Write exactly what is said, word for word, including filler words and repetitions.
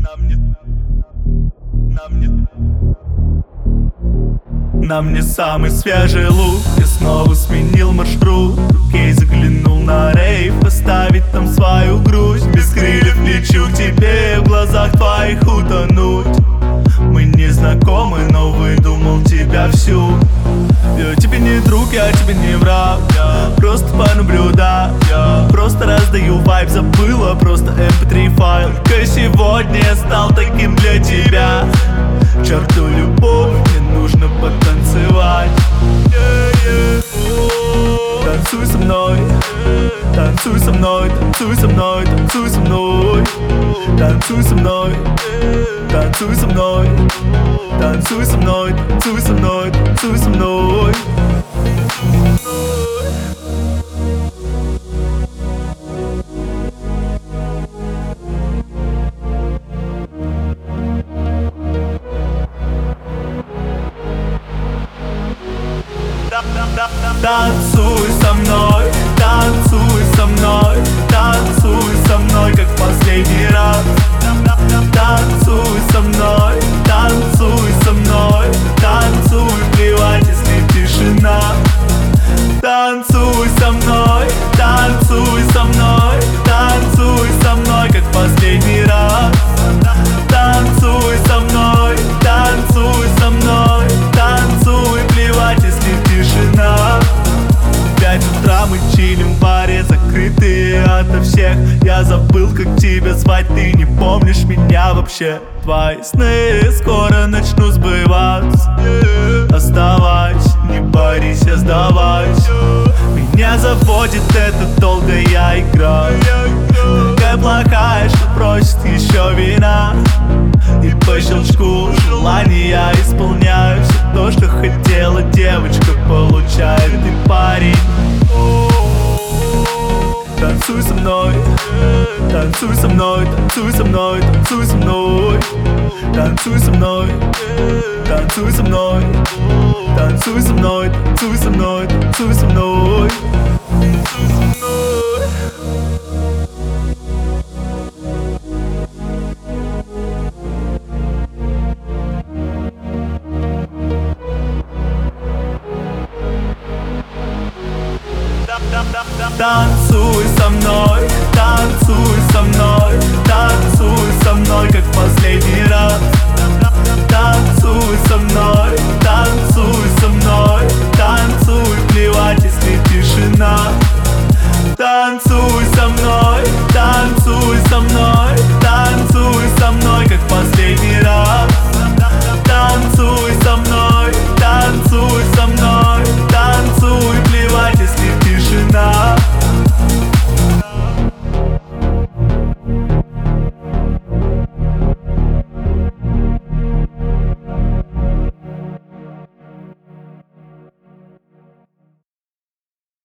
Нам не, нам не, нам не самый свежий лук. Я снова сменил маршрут. Окей, заглянул на рейв, поставить там свою грусть. Без крыльев лечу к тебе, в глазах твоих утонуть. Мы не знакомы, но выдумал тебя всю. Я тебе не друг, я тебе не враг, я просто понаблюдаю, я просто раздаю вайб, забыла просто эм пэ три файл. Только сегодня я стал таким для тебя. К черту любовь, мне нужно потанцевать. yeah, yeah. Танцуй со мной, танцуй со мной, танцуй со мной, танцуй со мной. Танцуй со мной, танцуй со мной, танцуй со мной, танцуй со мной, танцуй со мной. Танцуй со мной, танцуй со мной, танцуй со мной, как в последний раз. Танцуй со мной, танцуй со мной, танцуй, плевать, если тишина. Танцуй со мной, танцуй со мной, танцуй со мной, как в последний раз. Танцуй со мной, танцуй со мной, танцуй, плевать, если тишина. В пять утра мы чилим в баре, закрытые ото всех. Я забыл, как тебя звать, ты не помнишь меня вообще. Твои сны скоро начнут сбываться. Оставайся, не борись, сдавайся. Меня заводит эта долгая игра. Такая плохая, что просит еще вина. И по щелчку желания исполняю все то, что хотела девочка, получает и парень. Танцуй со мной, танцуй со мной, танцуй со мной, танцуй со мной. Танцуй со мной, танцуй со мной, танцуй со мной, танцуй со мной, танцуй со мной. Танцуй со мной, танцуй со мной,